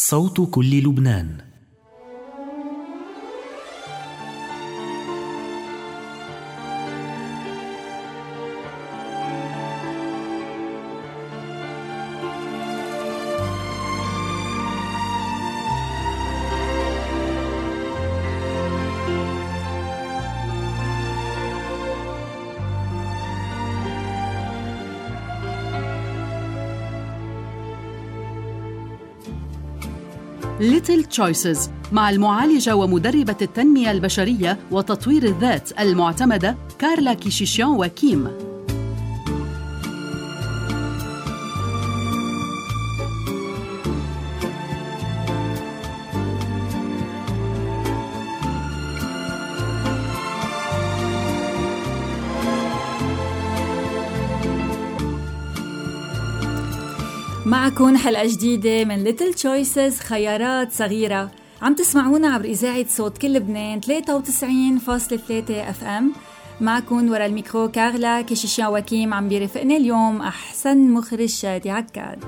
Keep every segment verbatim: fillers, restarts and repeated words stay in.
صوت كل لبنان. Little Choices مع المعالجة ومدربة التنمية البشرية وتطوير الذات المعتمدة كارلا كيشيشيان واكيم. معكم حلقة جديدة من Little Choices، خيارات صغيرة. عم تسمعونا عبر إذاعة صوت كل لبنان ثلاثة وتسعين فاصلة ثلاثة اف ام. معكم ورا الميكرو كارلا كيشيشيان واكيم. عم بيرافقنا اليوم أحسن مخرج شادي عكاد.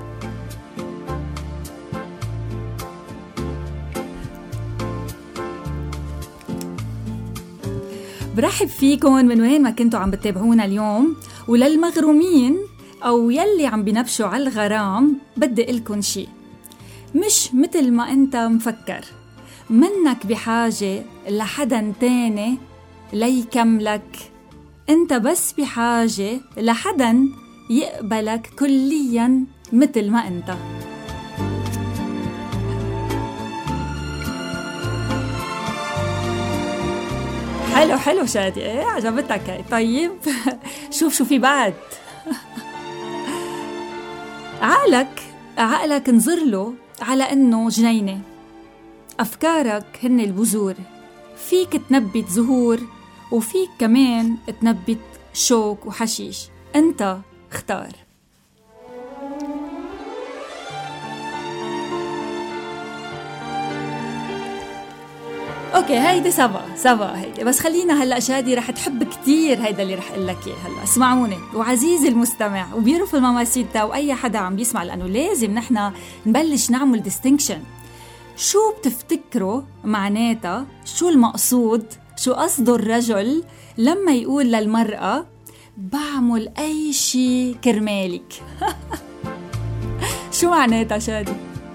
برحب فيكم من وين ما كنتوا عم بتابعونا اليوم. وللمغرومين أو يلي عم بنبشوا على الغرام بدي قلكن شي، مش مثل ما أنت مفكر. منك بحاجة لحدا تاني ليكملك، أنت بس بحاجة لحدا يقبلك كليا مثل ما أنت. حلو حلو شادي، ايه عجبتك هاي. طيب شوف شو في بعد. عقلك عقلك انظر له على انه جنينة. افكارك هن البذور، فيك تنبت زهور وفيك كمان تنبت شوك وحشيش. انت اختار. اوكي هيدي سوا سوا هيدي، بس خلينا هلا شادي رح تحب كتير هيدا اللي رح قلك اياه هلا. اسمعوني وعزيزي المستمع وبيرفض الماماسيتا واي حدا عم بيسمع، لانه لازم نحنا نبلش نعمل ديستنكشن. شو بتفتكروا معناتها؟ شو المقصود؟ شو قصده الرجل لما يقول للمرأة بعمل اي شي كرمالك؟ شو معناتها شادي؟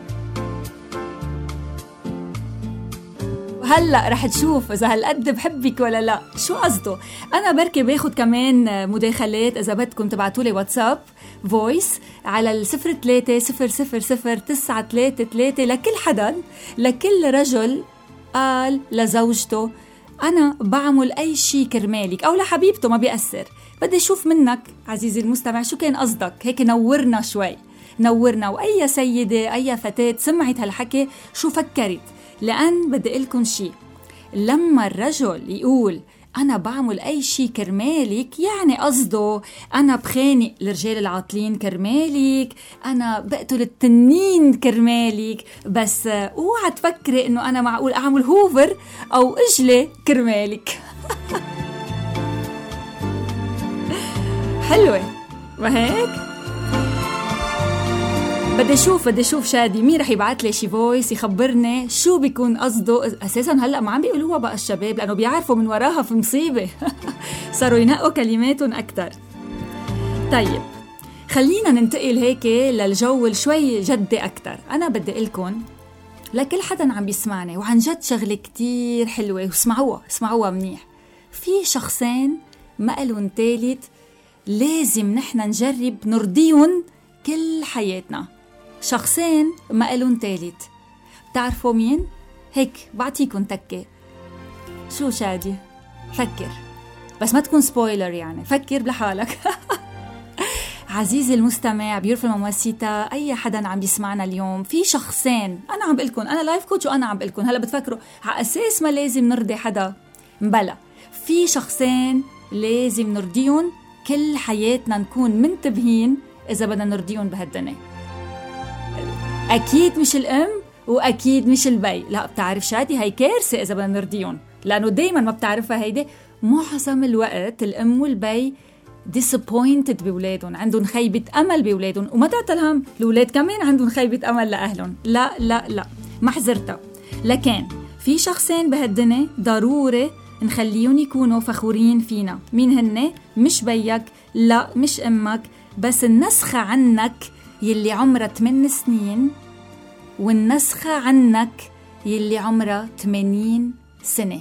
هلأ رح تشوف إذا هالقد بحبك ولا لا. شو قصده؟ أنا بركي باخد كمان مداخلات إذا بدكم تبعتولي واتساب فويس على الصفر ثلاثة صفر صفر صفر تسعة ثلاثة ثلاثة لكل حدا، لكل رجل قال لزوجته أنا بعمل أي شي كرمالك، أو لحبيبته ما بيأثر. بدي أشوف منك عزيزي المستمع شو كان قصدك. هيك نورنا شوي، نورنا. وأي سيدة أي فتاة سمعت هالحكي شو فكرت؟ لأن بدي قلكن شي، لما الرجل يقول أنا بعمل أي شي كرمالك، يعني قصده أنا بخانق الرجال العاطلين كرمالك، أنا بقتل التنين كرمالك. بس اوعى تفكري إنه أنا معقول أعمل هوفر أو إجلة كرمالك. حلوة ما هيك؟ بدي اشوف بدي اشوف شادي مين رح يبعت لي شي فويس يخبرني شو بيكون قصده. اساسا هلا ما عم بيقولوها بقى الشباب، لانه بيعرفوا من وراها في مصيبه. صاروا ينقوا كلماتهم اكثر. طيب خلينا ننتقل هيك للجو شوي جدي اكثر. انا بدي لكم لكل حدا عم بيسمعني وعن جد شغله كتير حلوه، واسمعوها اسمعوها منيح. في شخصين ما لهم ثالث لازم نحن نجرب نرضيهم كل حياتنا. شخصين ما إلون تالت. بتعرفوا مين؟ هيك بعطيكم تكة. شو شادي؟ فكر، بس ما تكون سبويلر يعني، فكر لحالك. عزيزي المستمع بيرفض المماسيتا، أي حدا عم بيسمعنا اليوم، في شخصين أنا عم بقلكن، أنا لايف كوتش وأنا عم بقلكن. هلا بتفكروا على أساس ما لازم نرضي حدا؟ مبلا، في شخصين لازم نرضيهم كل حياتنا، نكون منتبهين إذا بدنا نرضيهم بهالدنيا. أكيد مش الأم وأكيد مش البي. لا بتعرف شادي هاي كارثة إذا بدنا نرضيهم، لأنه دايما ما بتعرفها هيدي. معظم الوقت الأم والبي disappointed بولادهم، عندهم خيبة أمل بولادهم. وما تعتلهم الولاد كمان عندهم خيبة أمل لأهلهم. لا لا لا محزرتها. لكن في شخصين بهالدنيا ضروري نخليهم يكونوا فخورين فينا. مين هن؟ مش بيك، لا مش أمك، بس النسخة عنك يلي عمرها ثمان سنين، والنسخة عنك يلي عمرها ثمانين سنة.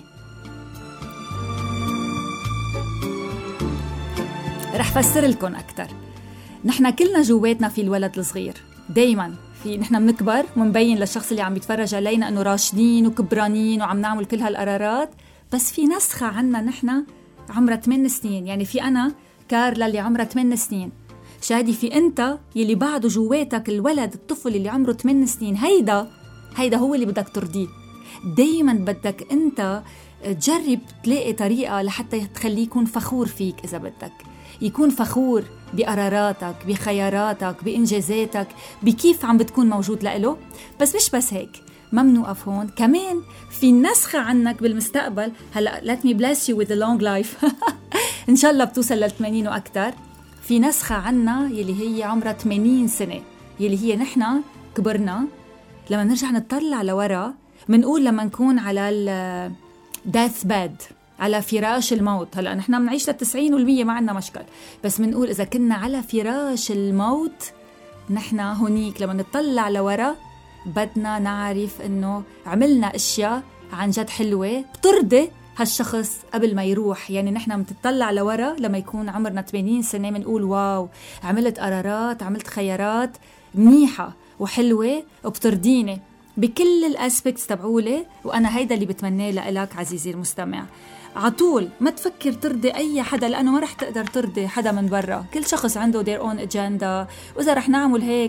رح فسر لكم أكتر. نحن كلنا جواتنا في الولد الصغير، دايما في نحن منكبر ومبين للشخص اللي عم يتفرج علينا أنه راشدين وكبرانين وعم نعمل كل هالقرارات، بس في نسخة عنا نحن عمرها ثمان سنين. يعني في أنا كارلا اللي عمرها ثمان سنين، شادي في أنت يلي بعده جواتك الولد الطفل اللي عمره ثمان سنين. هيدا هيدا هو اللي بدك ترضيه. دايما بدك أنت تجرب تلاقي طريقة لحتى تخليه يكون فخور فيك. إذا بدك يكون فخور بقراراتك، بخياراتك، بإنجازاتك، بكيف عم بتكون موجود لإله. بس مش بس هيك، ما منوقف هون، كمان في نسخة عنك بالمستقبل. هلأ let me bless you with a long life إن شاء الله بتوصل للثمانين وأكتر. في نسخة عنا يلي هي عمرها ثمانين سنة، يلي هي نحنا كبرنا. لما نرجع نطلع لورا منقول لما نكون على ال death bed، على فراش الموت. هلأ نحن منعيش للتسعين والمية ما عنا مشكل، بس منقول إذا كنا على فراش الموت نحن هونيك لما نطلع لورا بدنا نعرف إنه عملنا أشياء عن جد حلوة بترضي هالشخص قبل ما يروح. يعني نحن متطلع لورا لما يكون عمرنا ثمانين سنة منقول واو عملت قرارات، عملت خيارات منيحة وحلوة وبترضيني بكل الاسبكتس تبعولي. وأنا هيدا اللي بتمناه لك عزيزي المستمع. عطول ما تفكر ترضي أي حدا، لأنه ما رح تقدر ترضي حدا من برا. كل شخص عنده their own agenda. وإذا رح نعمل هيك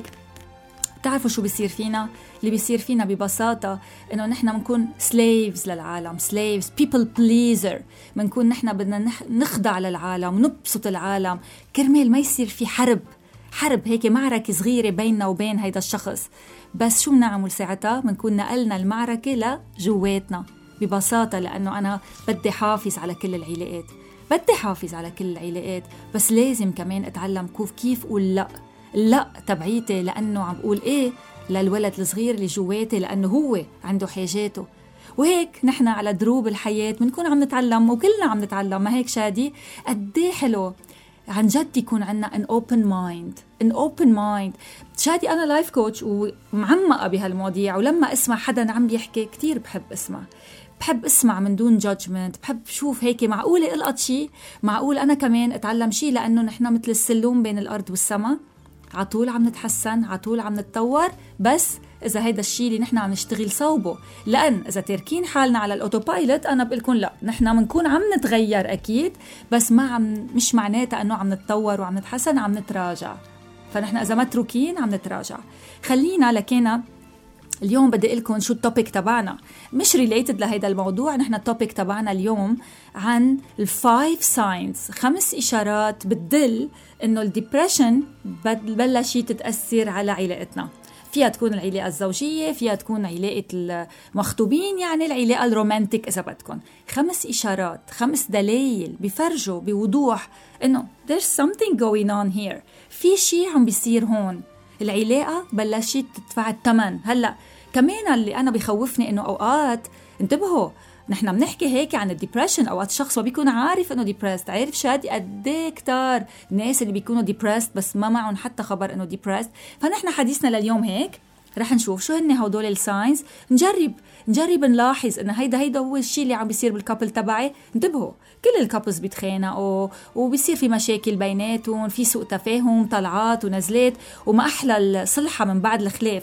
تعرفوا شو بيصير فينا؟ اللي بيصير فينا ببساطة إنه نحن منكون slaves للعالم، slaves people pleaser. منكون نحن بدنا نخضع للعالم ونبسط العالم كرمال ما يصير في حرب حرب هيك معركة صغيرة بيننا وبين هيدا الشخص. بس شو بنعمل ساعتها؟ منكون نقلنا المعركة لجواتنا ببساطة، لأنه أنا بدي حافظ على كل العلاقات، بدي حافظ على كل العلاقات، بس لازم كمان أتعلم كيف كيف أقول لأ لا تبعيتي، لأنه عم بقول إيه للولد الصغير اللي جواتي، لأنه هو عنده حاجاته. وهيك نحن على دروب الحياة بنكون عم نتعلم، وكلنا عم نتعلم. ما هيك شادي؟ قديه حلو عن جد يكون عنا an open mind an open mind. شادي أنا لايف كوتش ومعمقة بهالمواضيع، ولما أسمع حدا عم بيحكي كتير بحب أسمع بحب أسمع من دون judgment. بحب شوف هيك معقولة ألقط شي، معقول أنا كمان أتعلم شي، لأنه نحن مثل السلوم بين الأرض والسماء، عطول عم نتحسن، عطول عم نتطور. بس إذا هيدا الشيء اللي نحن عم نشتغل صوبه، لأن إذا تركين حالنا على الأوتوبايلوت أنا بقولكم لا، نحن منكون عم نتغير أكيد، بس ما عم مش معناتها أنه عم نتطور وعم نتحسن، عم نتراجع. فنحن إذا متروكين عم نتراجع. خلينا لكينا اليوم بدي أقولكم شو التوبيك تبعنا، مش ريليتد لهيدا الموضوع. نحن التوبيك تبعنا اليوم عن الفايف ساينز، خمس إشارات بتدل إنه الديبريشن بلشت تتأثر على علاقتنا. فيها تكون العلاقة الزوجية، فيها تكون علاقة المخطوبين، يعني العلاقة الرومانتيك إذا بدكم. خمس إشارات، خمس دلائل بيفرجوا بوضوح إنه there's something going on here، في شيء عم بيصير هون. العلاقة بلشت تدفع الثمن. هلأ كمان اللي أنا بيخوفني إنه أوقات انتبهوا، نحن بنحكي هيك عن الديبريشن، أوقات الشخص ما بيكون عارف إنه ديبريست. عارف شادي قديه كتار الناس اللي بيكونوا ديبريست بس ما معهم حتى خبر إنه ديبريست. فنحن حديثنا لليوم هيك رح نشوف شو هن هدول الساينز، نجرب نجرب نلاحظ إن هيدا هيدا هو الشيء اللي عم بيصير بالكابل تبعي. انتبهوا كل الكابلز بيتخانقوا وبيصير في مشاكل بيناتهم، في سوء تفاهم، طلعات ونزلات، وما أحلى الصلحة من بعد الخلاف.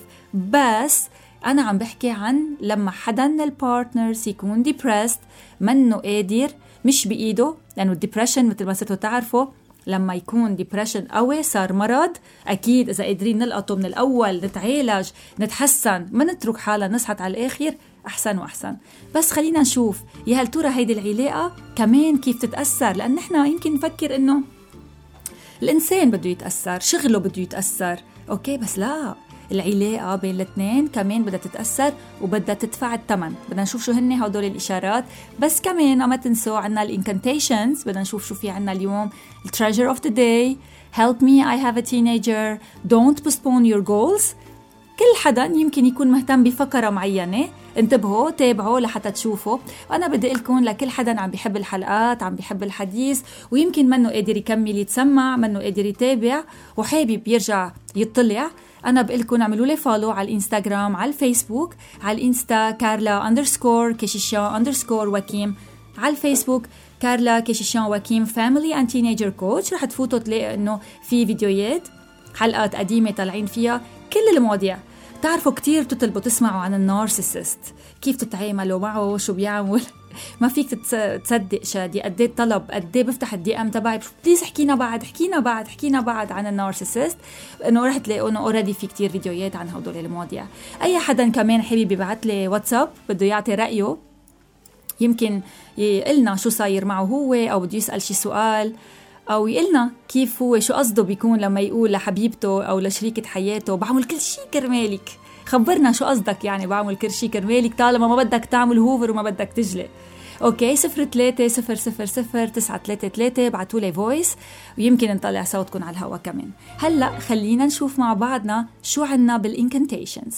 بس أنا عم بحكي عن لما حدا من البارتنرز يكون ديبريست، منه قادر، مش بإيده، لأنه الديبريشن مثل ما ستو تعرفوا لما يكون ديبريشن قوي صار مرض. أكيد إذا قادرين نلقطه من الأول، نتعالج، نتحسن، ما نترك حالة نصحت على الآخر، أحسن وأحسن. بس خلينا نشوف يا هل ترى هيدي العلاقة كمان كيف تتأثر، لأن نحنا يمكن نفكر إنه الإنسان بده يتأثر، شغله بده يتأثر، أوكي، بس لا، العلاقة بين الاثنين كمان بدها تتأثر وبدها تدفع الثمن. بدنا نشوف شو هن هدول الإشارات. بس كمان ما تنسوا عنا الانكانتيشنز، بدنا نشوف شو في عنا اليوم. treasure of the day, help me I have a teenager, don't postpone your goals. كل حدا يمكن يكون مهتم بفقرة معينة، انتبهوا تابعوا لحتى تشوفوا. وأنا بدي لكم لكل حدا عم بيحب الحلقات، عم بيحب الحديث، ويمكن منه قادر يكمل يتسمع، منه قادر يتابع وحابب يرجع يطلع، أنا بقلكم اعملوا لي فولو على الإنستغرام، على الفيسبوك، على الإنستا كارلا أندرسكور كيشيشان أندرسكور وكيم، على الفيسبوك كارلا كيشيشان وكيم فاميلي أند تينيجر كوتش. رح تفوتوا تلاقي إنه في فيديوهات حلقات قديمة طالعين فيها كل المواضيع. تعرفوا كتير بتطلبوا تسمعوا عن النارسيسست، كيف تتعاملوا معه، شو بيعمل. ما فيك تصدق شادي قديه طلب، قديه بفتح الدي ام تبعي بليز حكينا بعد حكينا بعد حكينا بعد عن النارسيسست، انه رح تلاقوا انه اوريدي في كتير فيديوهات عن هدول المواضيع. اي حدا كمان حبيب يبعت لي واتساب بده يعطي رايه، يمكن يقلنا شو صاير معه هو، او بده يسال شي سؤال، أو يقلنا كيف هو شو قصده بيكون لما يقول لحبيبته أو لشريكة حياته بعمل كل شي كرمالك. خبرنا شو قصدك يعني بعمل كل شي كرمالك طالما ما بدك تعمل هوفر وما بدك تجلي. أوكي صفر ثلاثة صفر صفر صفر تسعة ثلاثة ثلاثة بعتولي فويس ويمكن نطلع صوتكم على الهوا كمان. هلأ خلينا نشوف مع بعضنا شو عنا بالإنكانتيشنز.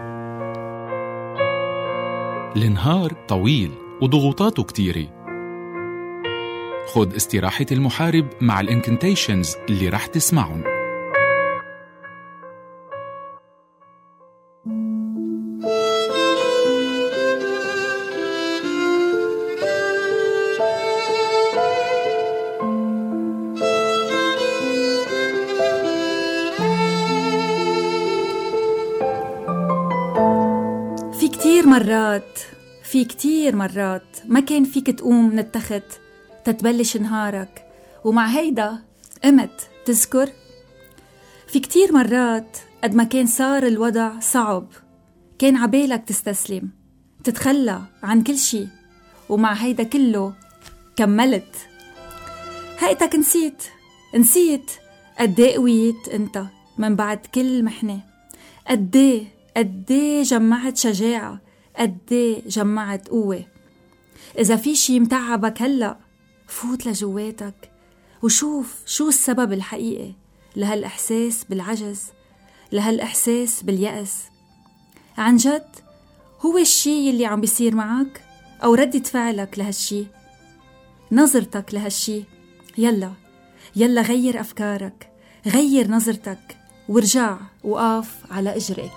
النهار طويل وضغوطاته كتيرة، خد استراحة المحارب مع الانكنتيشنز اللي رح تسمعهم. في كتير مرات في كتير مرات ما كان فيك تقوم من التخت تتبلش نهارك ومع هيدا قمت تذكر. في كتير مرات قد ما كان صار الوضع صعب كان عبالك تستسلم تتخلى عن كل شي، ومع هيدا كله كملت. هيتك نسيت نسيت قديه قويت انت من بعد كل محنة، قديه قديه جمعت شجاعة، قديه جمعت قوة. إذا في شي متعبك هلأ فوت لجواتك وشوف شو السبب الحقيقي لهالإحساس بالعجز، لهالإحساس باليأس. عن جد هو الشي اللي عم بيصير معك أو ردة فعلك لهالشي، نظرتك لهالشي؟ يلا يلا غير أفكارك، غير نظرتك ورجع وقاف على إجريك.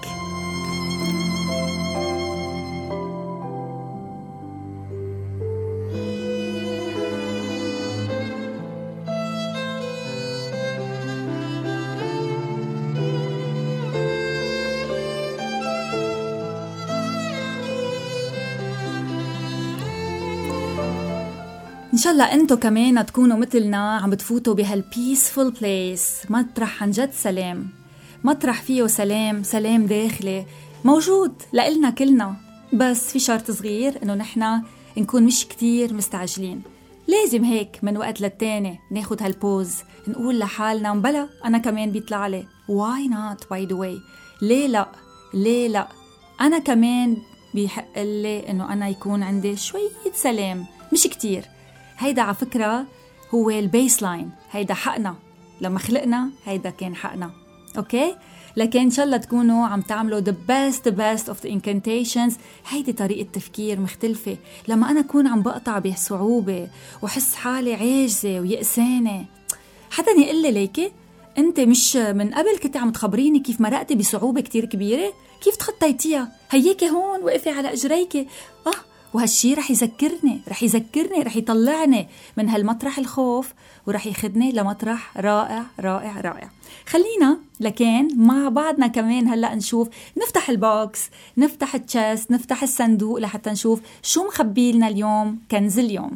إن شاء الله أنتو كمان تكونوا مثلنا عم بتفوتوا بهالبيسفول بليس، مطرح عن جد سلام، مطرح فيه سلام، سلام داخلي موجود لإلنا كلنا. بس في شرط صغير إنه نحنا نكون مش كتير مستعجلين. لازم هيك من وقت للتاني ناخد هالبوز، نقول لحالنا مبلا أنا كمان بيطلع لي why not by the way، ليه لا ليه لا أنا كمان بيحق لي إنه أنا يكون عندي شوية سلام مش كتير. هيدا على فكرة هو البيس لاين، هيدا حقنا لما خلقنا، هيدا كان حقنا. أوكي؟ لكن إن شاء الله تكونوا عم تعملوا the best the best of the incantations. هيدي طريقة تفكير مختلفة. لما أنا أكون عم بقطع بصعوبة وحس حالي عاجزة ويأسانة، حدا يقول لي ليكي أنت مش من قبل كنت عم تخبريني كيف مرقتي بصعوبة كتير كبيرة، كيف تخطيتيها، هيك هون وقفي على إجريكي. آه وهالشي رح يذكرني رح يذكرني رح يطلعني من هالمطرح الخوف ورح يخدني لمطرح رائع رائع رائع. خلينا لكن مع بعضنا كمان هلأ نشوف، نفتح البوكس، نفتح التشيست، نفتح الصندوق لحتى نشوف شو مخبي لنا اليوم كنز اليوم.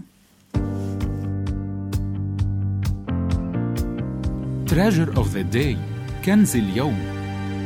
Treasure of the day، كنز اليوم.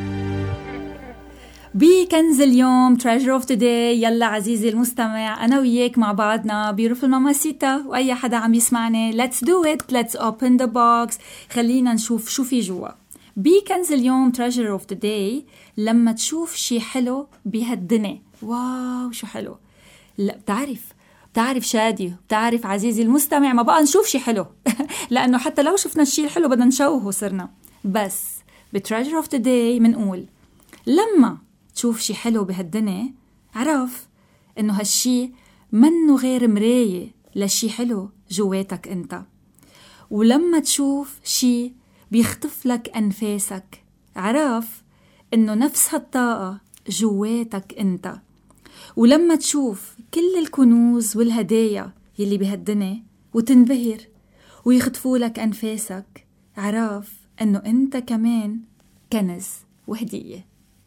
بكنز اليوم treasure of the day، يلا عزيزي المستمع أنا وياك مع بعضنا beautiful mamacita وأي حدا عم يسمعني let's do it let's open the box. خلينا نشوف شو في جوا. بكنز اليوم treasure of the day، لما تشوف شي حلو بهالدنيا، واو شو حلو. لا بتعرف بتعرف شادي، بتعرف عزيزي المستمع، ما بقى نشوف شي حلو لأنه حتى لو شفنا الشي الحلو بدنا نشوهه صرنا. بس ب treasure of the day منقول لما تشوف شي حلو بهالدنيا عرف إنه هالشي منه غير مراية لشي حلو جواتك أنت. ولما تشوف شي بيخطف لك أنفاسك عرف إنه نفس هالطاقة جواتك أنت. ولما تشوف كل الكنوز والهدايا يلي بهالدنيا وتنبهر ويخطفوا لك أنفاسك عرف إنه أنت كمان كنز وهدية.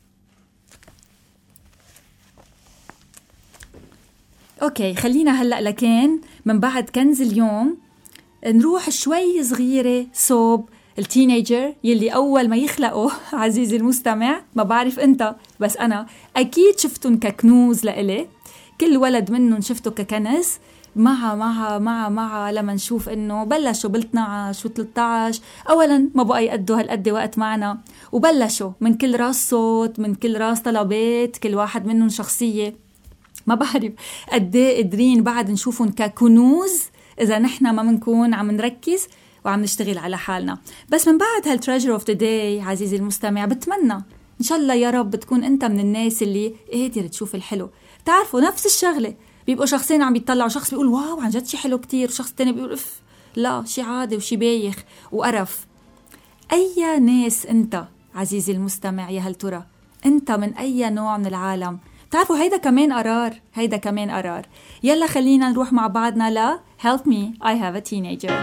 أوكي، خلينا هلأ لكن من بعد كنز اليوم نروح شوي صغيرة صوب التينيجر يلي أول ما يخلقوا عزيزي المستمع، ما بعرف أنت بس أنا أكيد شفتن ككنوز لإلي. كل ولد منهم شفته ككنز. مع مع مع مع لما نشوف إنه بلشوا بالاثنى عشر وثلاثة عشر أولاً ما بقى يقضوا هالقد وقت معنا، وبلشوا من كل راس صوت، من كل راس طلبات، كل واحد منهم شخصية. ما بعرف قديه قادرين بعد نشوفهم ككنوز إذا نحن ما منكون عم نركز وعم نشتغل على حالنا. بس من بعد هالتريجر اوف ذا داي عزيزي المستمع بتمنى إن شاء الله يا رب تكون أنت من الناس اللي قادر تشوف الحلو. تعرفوا نفس الشغلة بيبقوا شخصين عم بيطلعوا، شخص بيقول واو عن جد شي حلو كتير، وشخص تاني بيقول اف لا شي عادي وشي بايخ وقرف. أي ناس أنت عزيزي المستمع يا هل ترى؟ أنت من أي نوع من العالم؟ تعرفوا هيدا كمان قرار، هيدا كمان قرار. يلا خلينا نروح مع بعضنا ل Help Me I Have a Teenager.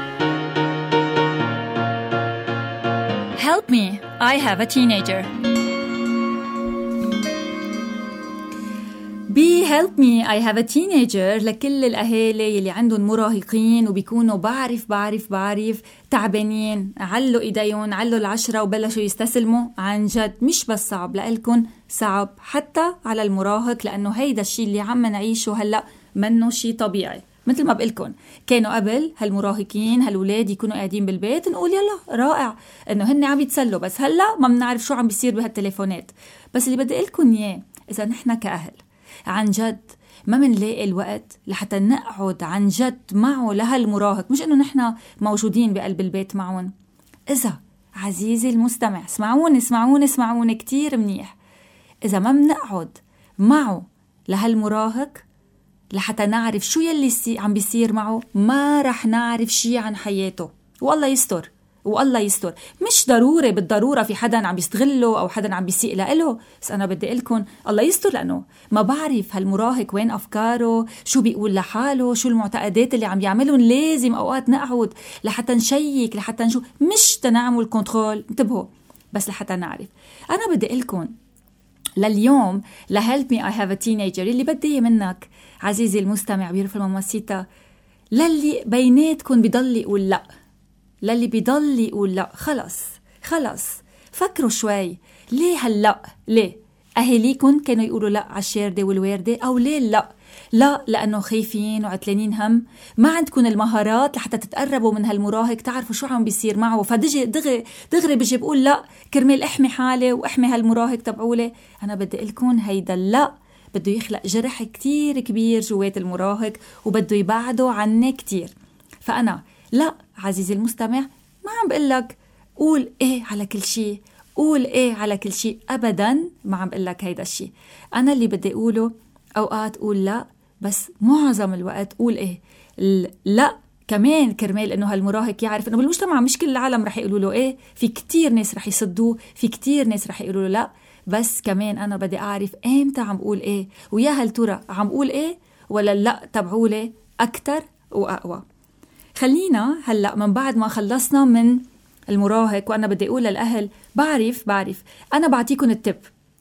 Help me I have a teenager. بي Help me I have a teenager لكل الأهالي يلي عندهم مراهقين وبيكونوا بعرف بعرف بعرف تعبانين، علوا إيديهم علوا العشرة وبلشوا يستسلموا. عن جد مش بس صعب لألكن، صعب حتى على المراهق، لأنه هيدا الشي اللي عم نعيشه هلأ منه شي طبيعي. مثل ما بقلكن كانوا قبل هالمراهقين هالولاد يكونوا قاعدين بالبيت نقول يلا رائع انه هن عم يتسلوا، بس هلا ما بنعرف شو عم بيصير بهالتليفونات. بس اللي بدي اقلكن اياه اذا نحن كأهل عن جد ما منلاقي الوقت لحتى نقعد عن جد معه لهالمراهق، مش انه نحن موجودين بقلب البيت معهم. اذا عزيزي المستمع اسمعوني اسمعوني اسمعوني كتير منيح، اذا ما بنقعد معه لهالمراهق لحتى نعرف شو يلي عم بيصير معه ما رح نعرف شي عن حياته. والله يستر والله يستر. مش ضروري بالضرورة في حدا عم بيستغله أو حدا عم بيسيء له، بس أنا بدي أقولكم الله يستر، لأنه ما بعرف هالمراهق وين أفكاره، شو بيقول لحاله، شو المعتقدات اللي عم يعملون. لازم أوقات نقعد لحتى نشيك لحتى نشوف، مش تنعمل كنترول، انتبهوا بس لحتى نعرف. أنا بدي أقولكم لليوم لهلب مي I have a teenager اللي بدي منك عزيزي المستمع بيرفع المماسيتا، للي بيناتكم بيضل يقول لا، للي بيضل يقول لا، خلص خلص فكروا شوي. ليه هلأ؟ ليه؟ أهليكم كانوا يقولوا لا على الشاردة والواردة، أو ليه لا؟ لا لأنه خايفين وعتلانين هم، ما عندكم المهارات لحتى تتقربوا من هالمراهق تعرفوا شو عم بيصير معه، فدجي دغري دغري بيجي بقول لا كرمال احمي حالي واحمي هالمراهق تبعولي. أنا بدي أقولكم هيدا لا بده يخلق جرح كتير كبير جوات المراهق وبده يبعده عني كتير. فأنا لا عزيزي المستمع ما عم بقلك قول ايه على كل شيء، قول ايه على كل شيء، أبدا ما عم بقلك هيدا الشيء. أنا اللي بدي أقوله أوقات قول لا، بس معظم الوقت قول ايه لا كمان كرمال انه هالمراهق يعرف انه بالمجتمع مش كل العالم رح يقولوا له ايه، في كتير ناس رح يصدوه، في كتير ناس رح يقولوا له لا، بس كمان انا بدي اعرف امتى عم بقول ايه، ويا هل ترى عم بقول ايه ولا لا تبعولي اكتر واقوى. خلينا هلا من بعد ما خلصنا من المراهق، وانا بدي اقول للاهل بعرف بعرف انا بعطيكم التب،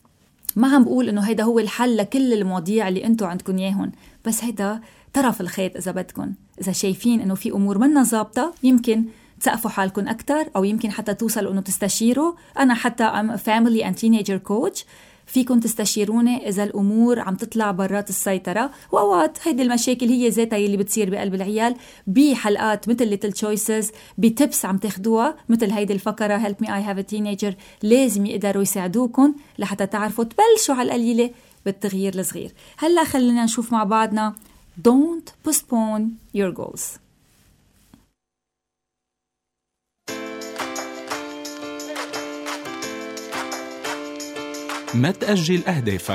ما عم بقول انه هيدا هو الحل لكل المواضيع اللي انتو عندكم ياهن، بس هيدا طرف الخيط. اذا بدكم اذا شايفين انه في امور منا ظابطه يمكن تسقفوا حالكم اكتر، او يمكن حتى توصلوا انه تستشيروا. انا حتى ام فاميلي اند تينيجر كوتش، فيكم تستشيروني اذا الامور عم تطلع برات السيطره. واوقات هيدي المشاكل هي ذاتها اللي بتصير بقلب العيال بحلقات مثل ليتل تشويسز، بتبس عم تاخدوها مثل هيدي الفقره هيلب مي اي هاف ا تينيجر، لازم يقدروا يساعدوكم لحتى تعرفوا تبلشوا على القليله بالتغيير الصغير. هلا خلينا نشوف مع بعضنا Don't postpone your goals. ما تأجل أهدافك.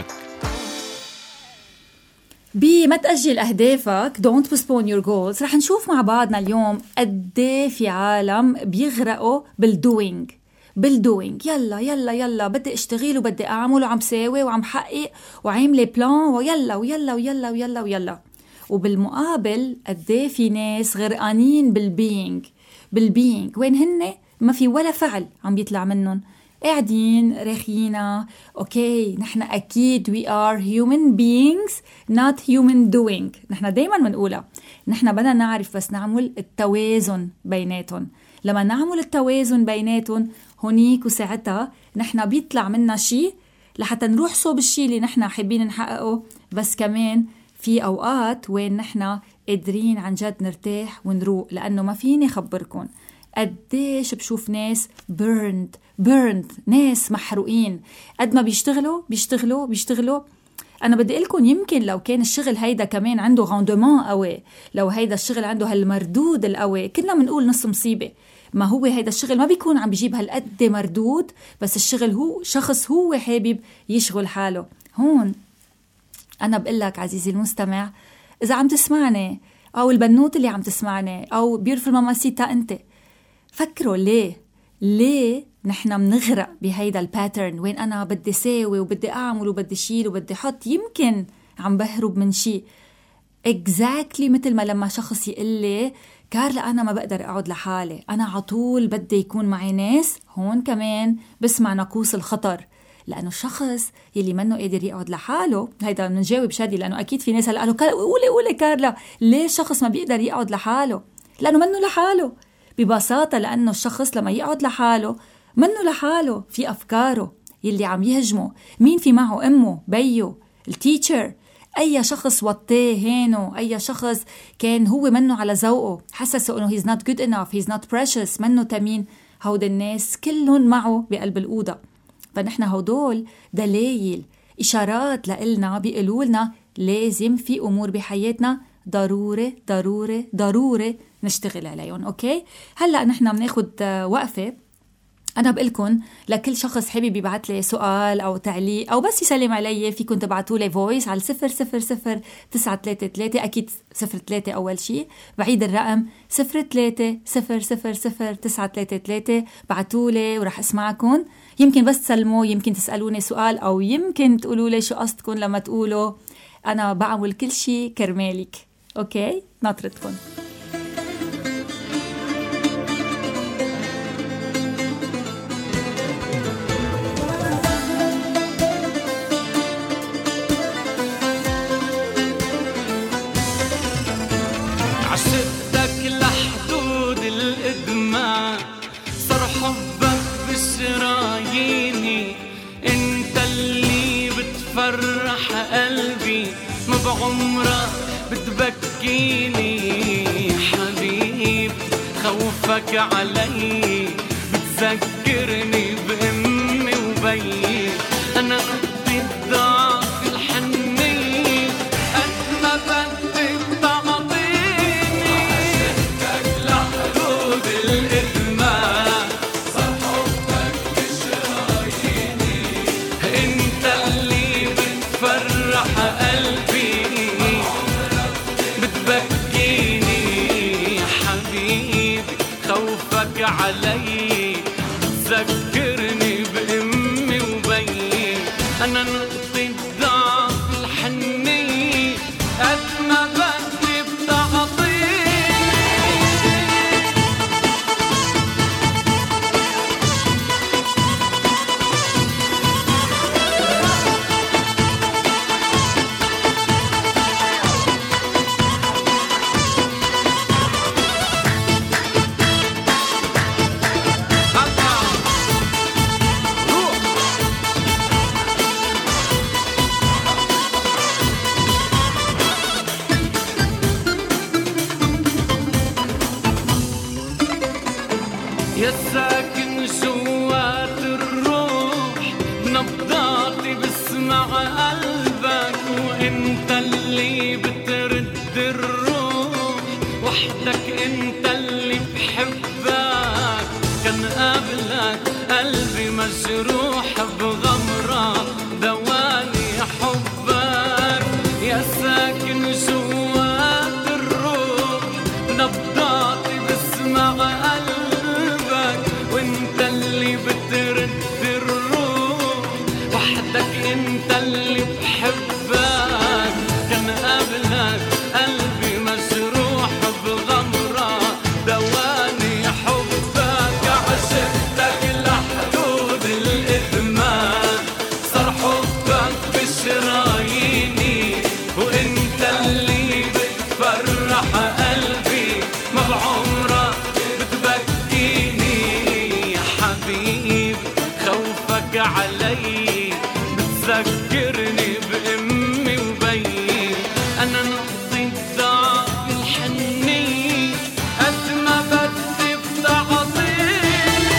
بما تأجل أهدافك Don't postpone your goals رح نشوف مع بعضنا اليوم قد في عالم بيغرقوا بالدوينج بالدوينج يلا يلا يلا بدي اشتغل وبدي أعمل وعم ساوي وعم حقق وعاملة بلان ويلا ويلا ويلا ويلا ويلا وبالمقابل قد في ناس غرقانين بالبينج بالبينج وين هن ما في ولا فعل عم بيطلع منهم قاعدين راخينا. اوكي نحن اكيد we are human beings not human doing. نحن دايما منقولها نحن بدنا نعرف بس نعمل التوازن بيناتهم. لما نعمل التوازن بيناتهم هونيك وساعتها نحن بيطلع منا شيء لحتى نروح صوب الشيء اللي نحن حابين نحققه. بس كمان في اوقات وين نحن قادرين عن جد نرتاح ونروق لانه ما فيني خبركم قديش بشوف ناس burned burned ناس محروقين قد ما بيشتغلوا بيشتغلوا بيشتغلوا. أنا بدي أقولكم يمكن لو كان الشغل هيدا كمان عنده غاندمان قوي لو هيدا الشغل عنده هالمردود القوي كنا منقول نص مصيبة. ما هو هيدا الشغل ما بيكون عم بيجيب هالقد مردود بس الشغل هو شخص هو حابب يشغل حاله. هون أنا بقلك عزيزي المستمع إذا عم تسمعني أو البنوت اللي عم تسمعني أو بيرفل ماماسيتا أنت فكروا ليه ليه نحن منغرق بهيدا الباترن وين أنا بدي ساوي وبدي أعمل وبدي شيل وبدي حط يمكن عم بهرب من شيء. exactly مثل ما لما شخص يقول لي كارلا أنا ما بقدر أقعد لحالي أنا عطول بدي يكون معي ناس. هون كمان بسمع ناقوس الخطر لأنه الشخص يلي منه قادر يقعد لحاله هيدا منجاوب شادي لأنه أكيد في ناس هلأ قالوا قولي قولي كارلا ليه الشخص ما بيقدر يقعد لحاله؟ لأنه منه لحاله ببساطة لأنه الشخص لما يقعد لحاله منه لحاله في أفكاره يلي عم يهجمه. مين في معه؟ أمه بيو التيتشر أي شخص وطيه هينه أي شخص كان هو منه على ذوقه حسسه أنه he's not good enough he's not precious منه تمين. هود الناس كلهم معه بقلب الأوضة. فنحن هودول دلائل إشارات لإلنا بيقولوا لنا لازم في أمور بحياتنا ضروري ضروري ضروري نشتغل عليهم. أوكي هلأ نحن بناخد وقفة. أنا بقولكم لكل شخص حابب يبعت لي سؤال أو تعليق أو بس يسلم علي فيكم تبعتوا لي فويس على صفر صفر صفر تسعة ثلاثة ثلاثة أكيد صفر ثلاثة أول شيء بعيد الرقم صفر ثلاثة صفر صفر صفر تسعة ثلاثة ثلاثة بعتوا لي ورح أسمعكم. يمكن بس تسلموا يمكن تسألوني سؤال أو يمكن تقولوا لي شو قصدكم لما تقولوا أنا بعمل كل شيء كرمالك. أوكي ناطرتكم. عشقتك لحدود الإدمان صار حبك بشراييني انت اللي بتفرح قلبي ما بعمرك بتبكيني حبيب خوفك علي بتذكرني بأمي وبي أنا قلبي الضعف الحني قد ما بدي بتعطيني عشقتك لحدود الإدمان صار حبك بشراييني انت اللي بتفرح قلبي بتبكيني حبيبي خوفك علي تذكرني بأمي وبي أنا نقطة ضعف الحني قد ما بدي بتعطيني يا ساكن جوات الروح بنبضاتي بسمع قلبك وانت اللي بترد الروح وحدك انت اللي بحبك كان قبلك قلبي مجروح بغمرة يا ساكن جوات الروح نبضاتي بسمع قلبك وانت اللي بترد الروح وحدك انت اللي بحبك كان قبلك قلبي مجروح بغمرة دواني حبك عشقتك لحدود الإدمان صار حبك بشراييني وانت اللي بتفرح قلبي ما بعمرك بتبكيني يا حبيب خوفك علي بتذكرني بأمي وبي أنا نقضي ضعف الحنية قد ما بدي بتعطيني.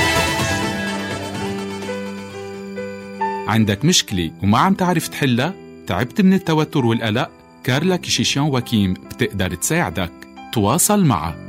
عندك مشكلة وما عم تعرف تحلها؟ تعبت من التوتر والقلق؟ كارلا كيشيشيان واكيم بتقدر تساعدك. تواصل معها.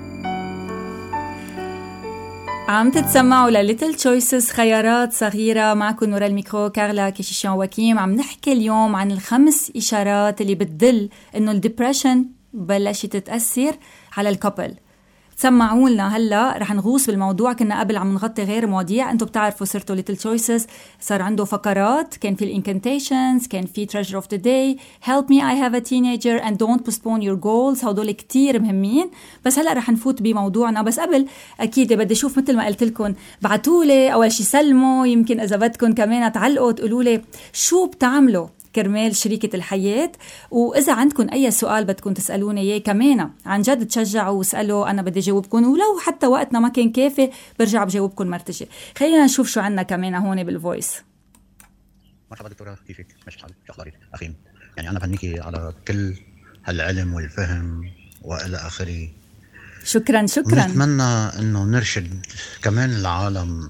عم تتسمعوا لليتل تشويسز، خيارات صغيرة. معكم ورا الميكرو كارلا كيشيشيان واكيم. عم نحكي اليوم عن الخمس إشارات اللي بتدل إنه الديبريشن بلشت تتأثر على الكابل. تسمعوا لنا هلا رح نغوص بالموضوع. كنا قبل عم نغطي غير مواضيع، انتم بتعرفوا صرتوا ليتل تشويسز صار عنده فقرات، كان في الانكانتيشنز، كان في treasure of the day, help me I have a teenager and don't postpone your goals. هدول كتير مهمين. بس هلا رح نفوت بموضوعنا. بس قبل اكيد بدي اشوف مثل ما قلت لكم بعتولي اول شي سلموا، يمكن اذا بدكم كمان تعلقوا تقولوا لي شو بتعملوا كرمال شريكة الحياة. وإذا عندكم أي سؤال بدكم تسألوني إياه كمان عن جد تشجعوا واسألوا، أنا بدي جاوبكم، ولو حتى وقتنا ما كان كافي برجع بجاوبكم مرتجة. خلينا نشوف شو عنا كمان هون بالفويس. مرحبا دكتورة، كيفك؟ ماشي حالك؟ شو أخبارك؟ أخيم يعني أنا بهنيكي على كل هالعلم والفهم وإلى آخره. شكرا شكرا. نتمنى إنه نرشد كمان العالم.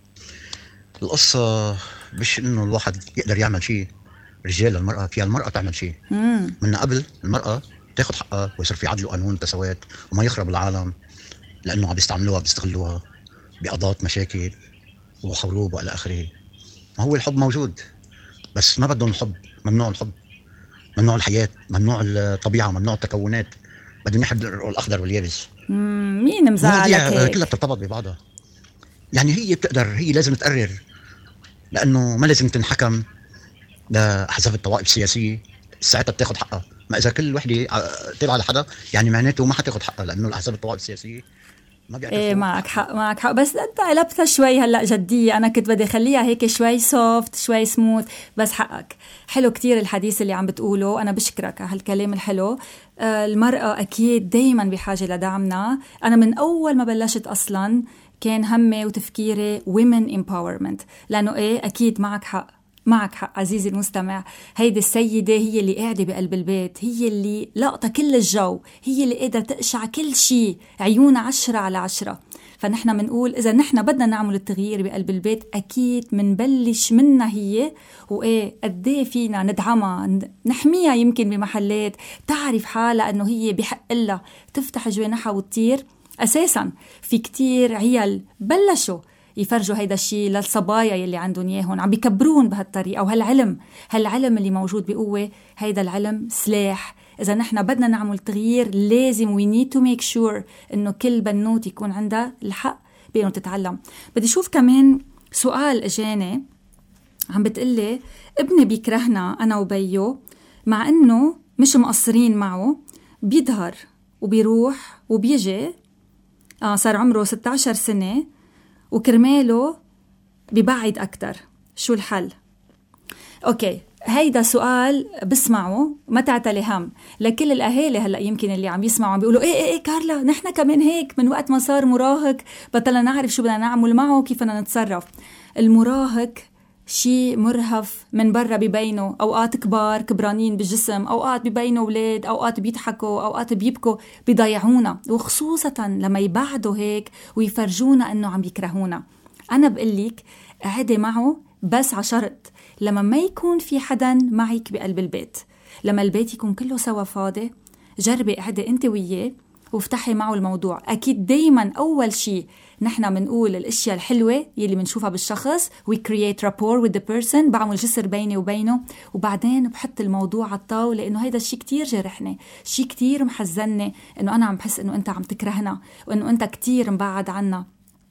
القصة مش إنه الواحد يقدر يعمل شيء رجال المرأة، فيها المرأة تعمل شيء. من قبل المرأة تاخد حقها ويصير في عدل وقانون تساوات وما يخرب العالم لأنه عم بيستعملوها بيستغلوها بقضاء مشاكل وحروب وإلى آخره. ما هو الحب موجود بس ما بدهم الحب، ممنوع الحب، ممنوع الحياة، ممنوع الطبيعة، ممنوع التكونات، بدهم يحب الأخضر واليابس. مين مزعلك هيك؟ كلها بترتبط ببعضها. يعني هي بتقدر، هي لازم تقرر، لأنه ما لازم تنحكم لأحزاب الطوائف السياسية ساعتها بتاخد حقها. ما إذا كل وحدة تابعة لحدا يعني معناته ما حتاخد حقها، لأنه الأحزاب الطوائف السياسية ما بيعرفوا. إيه معك حق معك حق. بس أنت قلبتها شوي هلأ جدية. أنا كنت بدي خليها هيك شوي سوفت شوي سموث. بس حقك حلو كتير الحديث اللي عم بتقوله. أنا بشكرك على هالكلام الحلو. آه المرأة أكيد دايما بحاجة لدعمنا. أنا من أول ما بلشت أصلا كان همي وتفكيري women empowerment، لأنه إيه أكيد معك حق معك حق عزيزي المستمع. هيدي السيدة هي اللي قاعدة بقلب البيت، هي اللي لقطة كل الجو، هي اللي قادرة تقشع كل شيء، عيونها عشرة على عشرة. فنحن منقول إذا نحن بدنا نعمل التغيير بقلب البيت أكيد منبلش منها هي. وإيه قديه فينا ندعمها نحميها، يمكن بمحلات تعرف حالها أنه هي بحق لها تفتح جوانحها وتطير. أساساً في كتير عيال بلشوا يفرجوا هيدا الشيء للصبايا يلي عندهم ياهن، عم بيكبرون بهالطريقة. وهالعلم هالعلم اللي موجود بقوة، هيدا العلم سلاح. إذا نحن بدنا نعمل تغيير لازم we need to make sure إنه كل بنوت يكون عندها الحق بأنه تتعلم. بدي شوف كمان سؤال إجاني عم بتقلي ابني بيكرهنا أنا وبيو مع إنه مش مقصرين معه، بيظهر وبيروح وبيجي. آه صار عمره ستة عشر سنة وكرماله ببعد أكتر. شو الحل؟ أوكي، هيدا سؤال بسمعه ما تعتلي هم لكل الأهالي هلأ يمكن اللي عم يسمعوا عم بيقولوا إيه إيه إيه كارلا نحن كمان هيك من وقت ما صار مراهق بطلنا نعرف شو بدنا نعمل معه وكيف بدنا نتصرف. المراهق شيء مرهف من برا ببينه، أوقات كبار كبرانين بالجسم، أوقات ببينه ولاد، أوقات بيضحكوا، أوقات بيبكوا، بيضيعونا، وخصوصا لما يبعدوا هيك ويفرجونا أنه عم يكرهونا. أنا بقلك قعدي معه بس عشرط لما ما يكون في حدا معك بقلب البيت، لما البيت يكون كله سوا فاضي، جربي قعدي أنت وياه وافتحي معه الموضوع. أكيد دايما أول شيء نحن منقول الاشياء الحلوة يلي منشوفها بالشخص we create rapport with the person، بعمل جسر بيني وبينه، وبعدين بحط الموضوع على الطاولة انه هيدا الشيء كتير جرحني، شيء كتير محزنني، انه انا عم بحس انه انت عم تكرهنا وانه انت كتير مبعد عنا.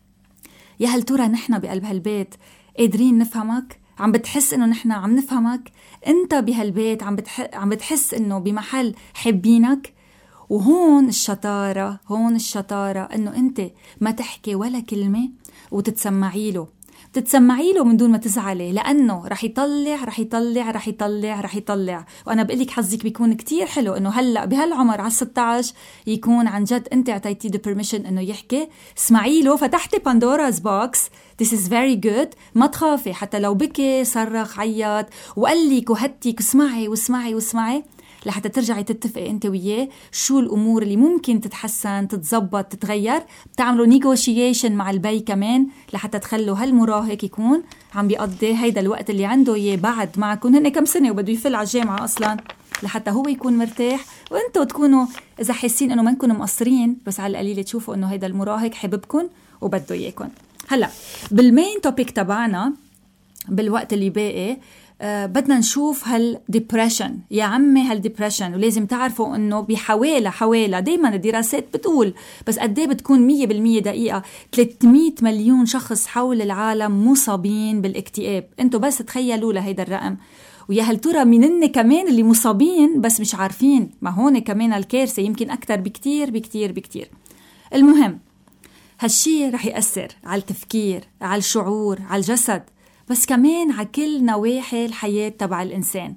يا هل ترى نحن بقلب هالبيت قادرين نفهمك؟ عم بتحس انه نحن عم نفهمك؟ انت بهالبيت عم بتح... عم بتحس انه بمحل حبينك؟ وهون الشطارة، هون الشطارة انه انت ما تحكي ولا كلمة وتتسمعي له، تتسمعي له من دون ما تزعلي، لانه رح يطلع رح يطلع رح يطلع رح يطلع. وانا بقول لك حظك بيكون كتير حلو انه هلا بهالعمر على ستة عشر يكون عن جد انت اعطيتيه the permission انه يحكي. اسمعي له، فتحتي باندورا's box. this is very good. ما تخافي حتى لو بكي صرخ عيط وقال لك وهتك، اسمعي واسمعي واسمعي لحتى ترجعي تتفقي انت وياه شو الامور اللي ممكن تتحسن تتزبط تتغير. بتعملوا نيغوشيشن مع البي كمان لحتى تخلوا هالمراهق يكون عم بيقضي هيدا الوقت اللي عنده اياه بعد معكم. هن كم سنه وبده يفل على الجامعه اصلا، لحتى هو يكون مرتاح وانتوا تكونوا اذا حاسين انه منكم مقصرين، بس على القليل تشوفوا انه هيدا المراهق حببكم وبده اياكم. هلا بالمين توبيك تبعنا بالوقت اللي باقي أه بدنا نشوف هالديبريشن. يا عمي هالديبريشن، ولازم تعرفوا انه بحوالي حوالي دايما الدراسات بتقول، بس قديه بتكون مية بالمية دقيقة، ثلاثمية مليون شخص حول العالم مصابين بالاكتئاب. انتوا بس تخيلوا لهيدا الرقم. ويا هل ترى منن كمان اللي مصابين بس مش عارفين؟ ما هون كمان الكارثة يمكن أكتر بكتير بكتير بكتير. المهم هالشي رح يأثر على التفكير، على الشعور، على الجسد، بس كمان على كل نواحي الحياة تبع الإنسان.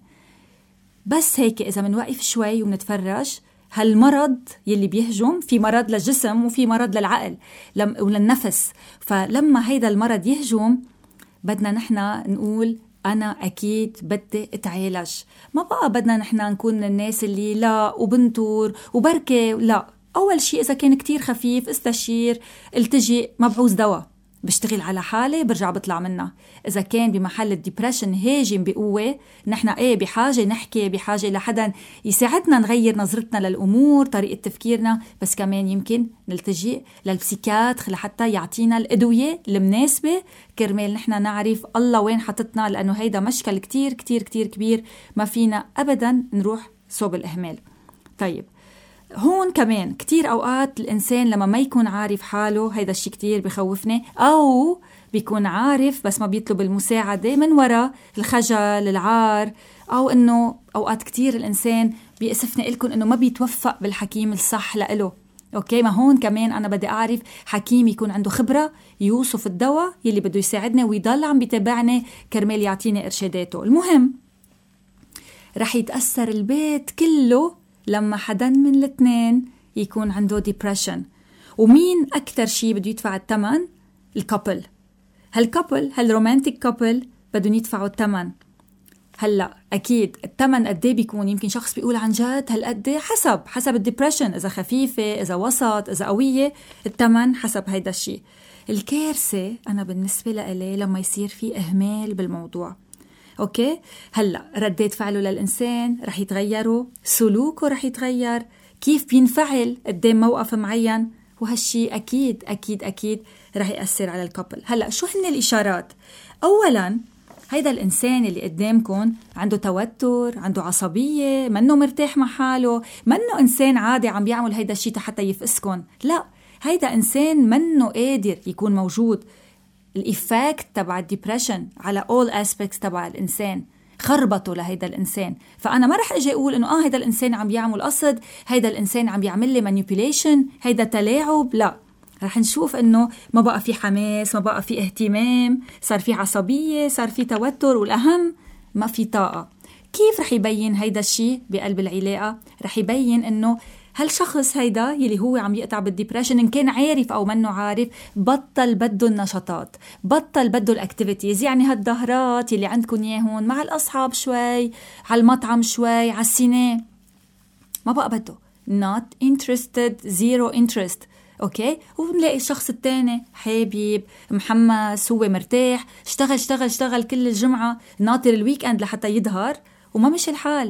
بس هيك إذا منوقف شوي ومنتفرج هالمرض يلي بيهجم، في مرض للجسم وفي مرض للعقل وللنفس. فلما هيدا المرض يهجم بدنا نحنا نقول أنا أكيد بدي أتعالج. ما بقى بدنا نحنا نكون من الناس اللي لا وبنطور وبركة، لا. أول شيء إذا كان كتير خفيف استشير، التجي مبعوث دواء، بشتغل على حالي برجع بطلع منها. إذا كان بمحل الديبريشن هاجم بقوة، نحن إيه بحاجة نحكي، بحاجة لحدا يساعدنا نغير نظرتنا للأمور، طريقة تفكيرنا، بس كمان يمكن نلتجي للبسيكاتر لحتى يعطينا الأدوية المناسبة كرمال نحن نعرف الله وين حطتنا، لأنه هيدا مشكل كتير كتير كتير كبير ما فينا أبدا نروح صوب الإهمال. طيب هون كمان كتير أوقات الإنسان لما ما يكون عارف حاله، هيدا الشي كتير بخوفني، أو بيكون عارف بس ما بيطلب المساعدة من وراء الخجل العار، أو إنه أوقات كتير الإنسان بيأسفني إلكن إنه ما بيتوفق بالحكيم الصح لإله. أوكي، ما هون كمان أنا بدي أعرف حكيم يكون عنده خبرة يوصف الدواء يلي بده يساعدني ويضل عم بيتابعني كرمال يعطيني إرشاداته. المهم رح يتأثر البيت كله لما حدا من الاثنين يكون عنده ديبريشن. ومين أكتر شيء بده يدفع الثمن؟ الكابل. هالكابل هالرومانتيك كابل بدهم يدفعوا الثمن. هلا أكيد الثمن قد ايه بيكون؟ يمكن شخص بيقول عن جد هالقد ايه، حسب حسب الديبريشن، إذا خفيفة إذا وسط إذا قوية، الثمن حسب هيدا الشيء. الكارثة أنا بالنسبة لي لما يصير في إهمال بالموضوع. أوكي، هلأ ردات فعله للإنسان رح يتغيروا، سلوكه رح يتغير، كيف بينفعل قدام موقف معين، وهالشي أكيد أكيد أكيد رح يأثر على الكابل. هلأ شو هن الإشارات؟ أولاً هيدا الإنسان اللي قدامكم عنده توتر، عنده عصبية، منه مرتاح مع حاله، منه إنسان عادي عم بيعمل هيدا الشي حتى يفقسكن، لا، هيدا إنسان منه قادر يكون موجود. الإفكت تبع الديبريشن على all aspects تبع الإنسان خربطوا لهيدا الإنسان. فأنا ما رح أجي أقول إنه آه هيدا الإنسان عم بيعمل قصد، هيدا الإنسان عم بيعمل لي manipulation، هيدا تلاعب، لا. رح نشوف إنه ما بقى في حماس، ما بقى في اهتمام، صار في عصبية، صار في توتر، والأهم ما في طاقة. كيف رح يبين هيدا الشيء بقلب العلاقة؟ رح يبين إنه هالشخص هيدا يلي هو عم يقطع بالديبريشن، إن كان عارف أو منه عارف، بطل بده النشاطات، بطل بده الأكتيفيتيز. يعني هالظهرات يلي عندكم ياهون مع الأصحاب شوي، على المطعم شوي، على السينما، ما بقى بده، not interested، zero interest. أوكي، وبنلاقي الشخص التاني حبيب محمس، هو مرتاح، اشتغل اشتغل اشتغل كل الجمعة، ناطر الويك اند لحتى يظهر، وما مش الحال.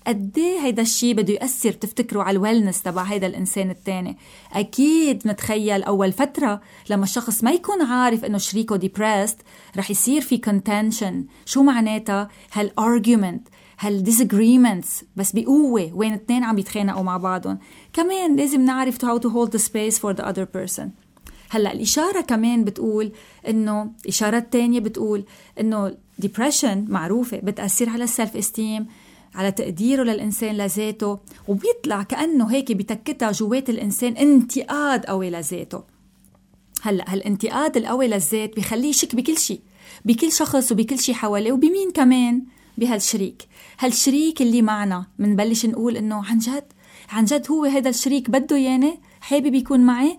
قديه هيدا الشيء بده يأثر تفتكروا على الويلنس تبع هيدا الإنسان التاني. أكيد نتخيل أول فترة لما الشخص ما يكون عارف إنه شريكه depressed رح يصير في contention. شو معناتها؟ هالargument هالdisagreements بس بقوة وين اثنين عم يتخانقوا مع بعضهم. كمان لازم نعرف how to hold the space for the other person. هلأ الإشارة كمان بتقول إنه إشارات تانية بتقول إنه depression معروفة بتأثر على السلف استيم، على تقديره للإنسان لذاته، وبيطلع كأنه هيك بتكتها جوات الإنسان انتقاد قوي لذاته. هلأ هالانتقاد القوي للذات بيخليه يشك بكل شيء، بكل شخص وبكل شيء حواليه، وبمين كمان؟ بهالشريك. هالشريك اللي معنا منبلش نقول إنه عن جد عن جد هو هذا الشريك بده ياني حابب يكون معي.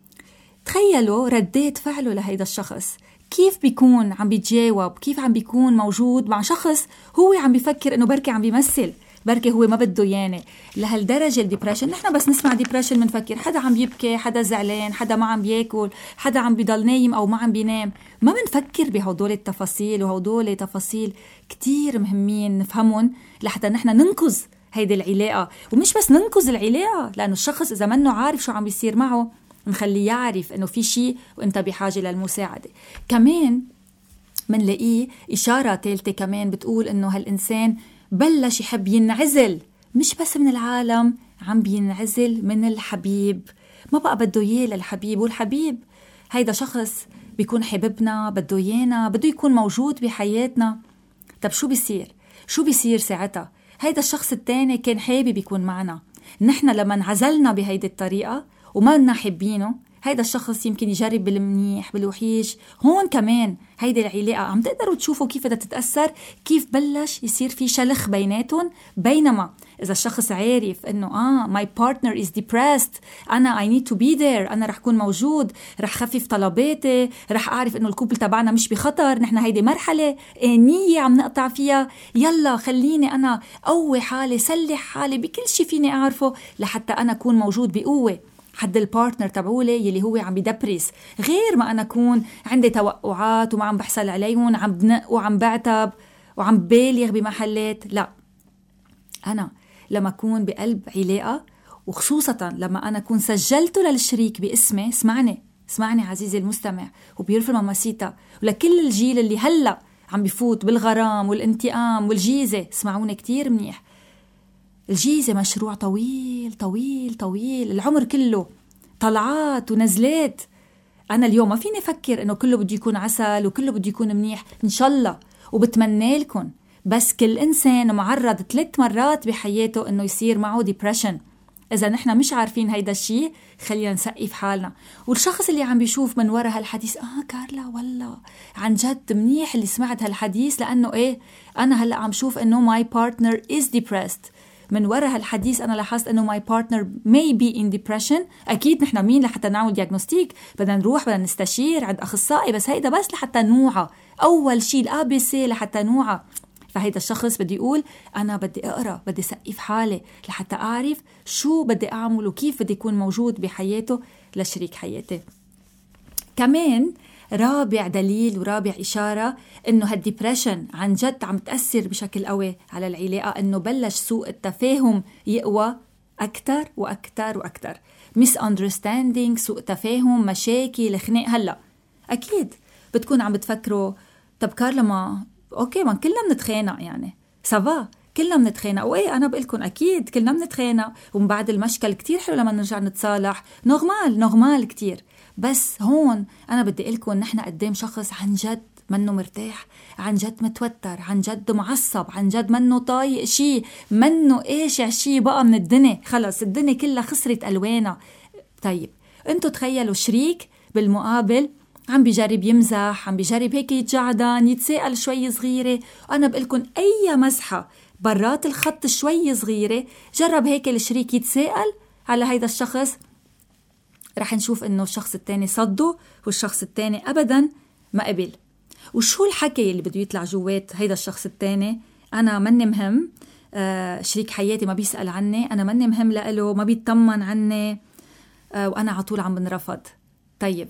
تخيلوا ردات فعله لهيدا الشخص كيف بيكون عم بيتجاوب، كيف عم بيكون موجود مع شخص هو عم بيفكر انه بركي عم بيمثل، بركي هو ما بده ياني. لهالدرجة الديبريشن نحن بس نسمع ديبريشن منفكر حدا عم يبكي، حدا زعلان، حدا ما عم بياكل، حدا عم بيضل نايم او ما عم بينام. ما منفكر بهدول التفاصيل، وهدول تفاصيل كتير مهمين نفهمهم لحتى نحن ننقذ هيدي العلاقة. ومش بس ننقذ العلاقة، لأنه الشخص إذا منه عارف شو عم بيصير معه نخليه يعرف إنه في شيء وإنت بحاجة للمساعدة. كمان منلاقيه إشارة ثالثة كمان بتقول إنه هالإنسان بلش يحب ينعزل، مش بس من العالم، عم بينعزل من الحبيب. ما بقى بده إياه للحبيب، والحبيب هيدا شخص بيكون حبيبنا، بده إيانا، بده يكون موجود بحياتنا. طب شو بيصير؟ شو بيصير ساعتها؟ هيدا الشخص التاني كان حابب يكون معنا، نحن لما انعزلنا بهيدي الطريقة وما لنا حابينه، هيدا الشخص يمكن يجرب بالمنيح بالوحيش. هون كمان هيدي العلاقة عم تقدروا تشوفوا كيف بدها تتأثر، كيف بلش يصير في شلخ بيناتهم. بينما إذا الشخص عارف إنه آه my partner is depressed، أنا I need to be there، أنا رح كون موجود، رح خفف طلباتي، رح أعرف إنه الكوبل تبعنا مش بخطر، نحن هيدي مرحلة آنية عم نقطع فيها، يلا خليني أنا قوي حالي، سلح حالي بكل شي فيني أعرفه لحتى أنا أكون موجود بقوة حد البارتنر تبعولي يلي هو عم بيدبرس، غير ما أنا أكون عندي توقعات وما عم بحصل عليهم، عم بنق وعم بعتب وعم بالغ بمحلات. لا، أنا لما أكون بقلب علاقة، وخصوصا لما أنا أكون سجلته للشريك باسمي، اسمعني اسمعني عزيزي المستمع وبيرفل ماماسيتا، ولكل الجيل اللي هلأ عم بيفوت بالغرام والانتقام والجيزة، اسمعوني كتير منيح. الجيزة مشروع طويل طويل طويل، العمر كله طلعات ونزلات. أنا اليوم ما فيني أفكر إنه كله بده يكون عسل وكله بده يكون منيح، إن شاء الله وبتمنى لكم، بس كل إنسان معرض ثلاث مرات بحياته إنه يصير معه ديبريشن. إذا نحن مش عارفين هيدا الشيء خلينا نسقف حالنا. والشخص اللي عم بيشوف من وراء هالحديث، آه كارلا والله عن جد منيح اللي سمعت هالحديث، لأنه إيه أنا هلأ عم شوف إنه my partner is depressed. من وراء هالحديث أنا لاحظت إنه my partner may be in depression. أكيد نحن مين لحتى نعمل دياغنوستيك؟ بدنا نروح بدنا نستشير عند أخصائي، بس هيدا بس لحتى نوعى، أول شيء الأ بي سي لحتى نوعى. فهيدا الشخص بدي يقول أنا بدي أقرأ، بدي سقف حالي لحتى أعرف شو بدي أعمل وكيف بدي يكون موجود بحياته لشريك حياتي. كمان رابع دليل ورابع إشارة إنه هالديبريشن عن جد عم تأثر بشكل قوي على العلاقة، إنه بلش سوء التفاهم يقوى أكتر وأكتر وأكتر. misunderstanding، سوء تفاهم، مشاكل، خناق. هلأ أكيد بتكون عم بتفكروا طب كارلا ما أوكي ما كلنا بنتخانق، يعني سافا كلنا بنتخانق، وإيه أنا بقولكم أكيد كلنا بنتخانق، ومن بعد المشكل كتير حلو لما نرجع نتصالح، نغمال نغمال كتير. بس هون أنا بدي أقولكم نحن قدام شخص عن جد منه مرتاح، عن جد متوتر، عن جد معصب، عن جد منه طايق شي، منه إيش شي بقى من الدنيا، خلص الدنيا كلها خسرت ألوانها. طيب أنتوا تخيلوا شريك بالمقابل عم بيجرب يمزح، عم بيجرب هيك يتجعدن، يتساءل شوي صغيرة. أنا بقولكم أي مزحة برات الخط شوي صغيرة، جرب هيك الشريك يتساءل على هيدا الشخص، رح نشوف إنه الشخص التاني صده والشخص التاني أبداً ما قبل. وشو الحكي اللي بده يطلع جوات هيدا الشخص التاني؟ أنا مني مهم، آه شريك حياتي ما بيسأل عني، أنا مني مهم لإله، ما بيطمن عني، آه وأنا عطول عم بنرفض. طيب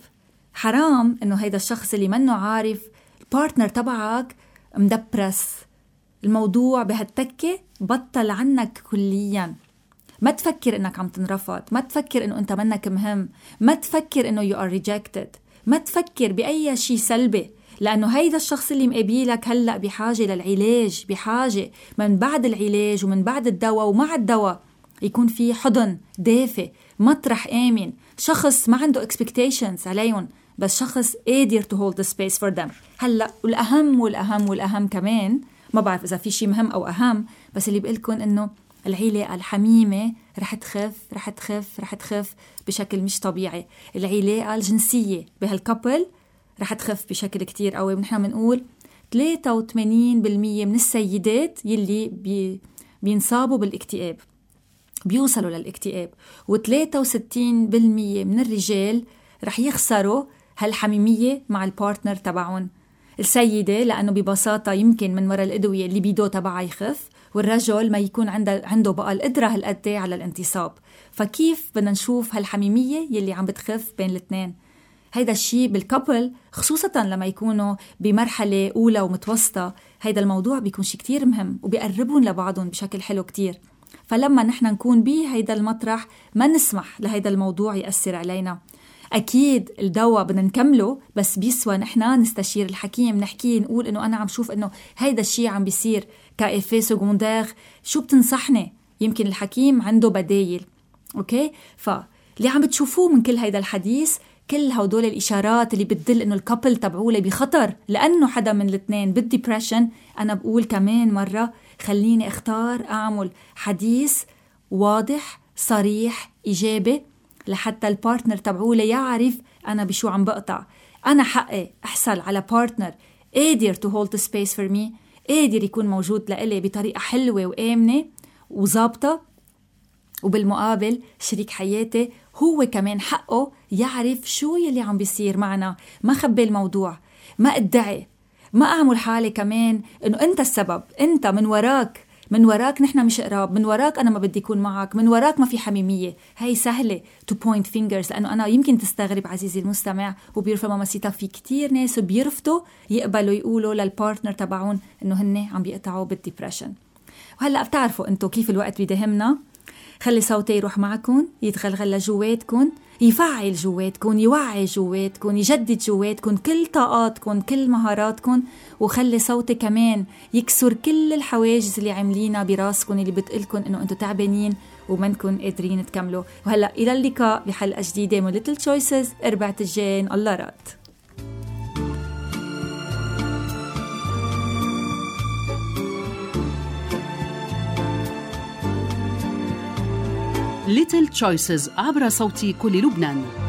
حرام إنه هيدا الشخص اللي منه عارف البارتنر تبعك مدبرس، الموضوع بهالتكة بطل عنك كلياً. ما تفكر إنك عم تنرفض، ما تفكر إنه أنت منك مهم، ما تفكر إنه you are rejected، ما تفكر بأي شيء سلبي، لأنه هيدا الشخص اللي مقابلك هلأ بحاجة للعلاج، بحاجة من بعد العلاج ومن بعد الدواء ومع الدواء يكون في حضن دافئ، مطرح آمن، شخص ما عنده expectations عليهم، بس شخص قادر to hold the space for them. هلأ والأهم والأهم والأهم كمان، ما بعرف إذا في شيء مهم أو أهم، بس اللي بقولكم إنه العيلة الحميمة رح تخف رح تخف رح تخف بشكل مش طبيعي. العيلة الجنسية بهالكابل رح تخف بشكل كتير قوي. ونحن بنقول ثلاثة وثمانين بالمية من السيدات يلي بي بينصابوا بالاكتئاب بيوصلوا للاكتئاب، وثلاثة وستين بالمية من الرجال رح يخسروا هالحميمية مع البارتنر تبعون. السيدة لأنه ببساطة يمكن من وراء الأدوية اللي بيدو تبعها يخف، والرجل ما يكون عنده عنده بقى القدرة هالقد على الانتصاب. فكيف بدنا نشوف هالحميمية يلي عم بتخف بين الاثنين؟ هيدا الشيء بالكابل خصوصا لما يكونوا بمرحلة أولى ومتوسطة، هيدا الموضوع بيكون شيء كتير مهم وبيقربون لبعضهم بشكل حلو كتير. فلما نحن نكون بيه هيدا المطرح ما نسمح لهيدا الموضوع يأثر علينا. أكيد الدواء بدنا نكمله، بس بيسوى نحن نستشير الحكيم، نحكيه نقول إنه أنا عم شوف إنه هيدا الشيء عم بيصير كإفيه سكوندير، شو بتنصحني؟ يمكن الحكيم عنده بدايل. أوكي، فاللي عم بتشوفوه من كل هيدا الحديث، كل هدول الإشارات اللي بتدل إنه الكابل تبعوله بخطر لأنه حدا من الاثنين بالديبريشن، أنا بقول كمان مرة خليني اختار أعمل حديث واضح صريح إيجابي لحتى البارتنر تبعوله يعرف أنا بشو عم بقطع. أنا حقي أحصل على بارتنر قادر to hold the space for me، قادر يكون موجود لإلي بطريقة حلوة وآمنة وظابطة، وبالمقابل شريك حياتي هو كمان حقه يعرف شو يلي عم بيصير معنا. ما خبي الموضوع، ما ادعي، ما أعمل حالي كمان إنه أنت السبب، أنت من وراك من وراك نحن مش قراب، من وراك أنا ما بدي يكون معك، من وراك ما في حميمية. هاي سهلة to point fingers، لأنه أنا يمكن تستغرب عزيزي المستمع وبيرفع ماماسيتا، في كتير ناس بيرفضوا يقبلوا يقولوا للبارتنر تبعون إنه هن عم بيقطعوا بالديبريشن. وهلأ بتعرفوا أنتوا كيف الوقت بيدهمنا. خلي صوتي يروح معكم، يتغلغل لجواتكم، يفعل جواتكم، يوعي جواتكم، يجدد جواتكم كل طاقاتكم كل مهاراتكم، وخلي صوتي كمان يكسر كل الحواجز اللي عاملينها براسكم اللي بتقلكم انه انتوا تعبانين ومنكن قادرين تكملوا. وهلا الى اللقاء بحلقه جديده من Little Choices اربعة الجاين الله راد. Little Choices عبر صوت كل لبنان.